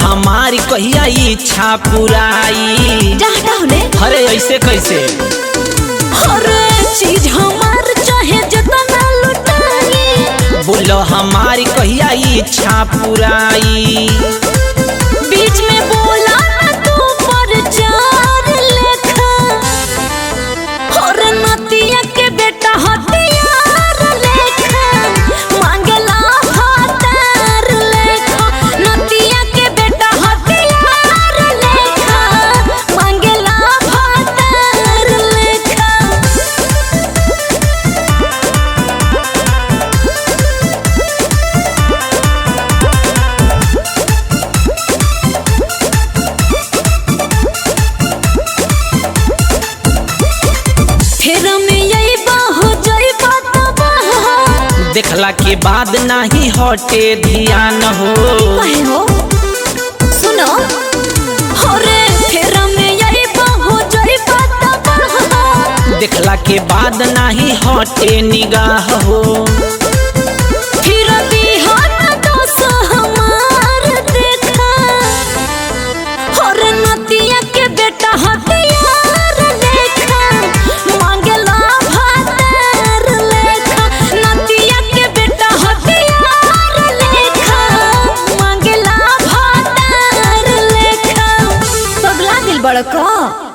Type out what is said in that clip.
हमारी कहिया इच्छा पुराई। अरे ऐसे कैसे? अरे चीज हमार चाहे जितना लुटाई। बोलो हमारी कहिया इच्छा पुराई। बीच में बोला ना तू परचार लेखा। और नतिया के बेटा हथियार लेखा मांगला भातार लेखा। नतिया के बेटा हथियार लेखा मांगला भातार लेखा। देखला के बाद नहीं हटे ध्यान हो। सुनो होरे फेरा में यही हो जाई बात बहा। देखला के बाद नहीं हटे निगाह हो। फिर बिहान दोस हमार देखा। और नतिया के बेटा हथियार लेखा मांगला भातार लेखा। नतिया के बेटा हथियार लेखा मांगला भातार लेखा। पगला दिल बड़का।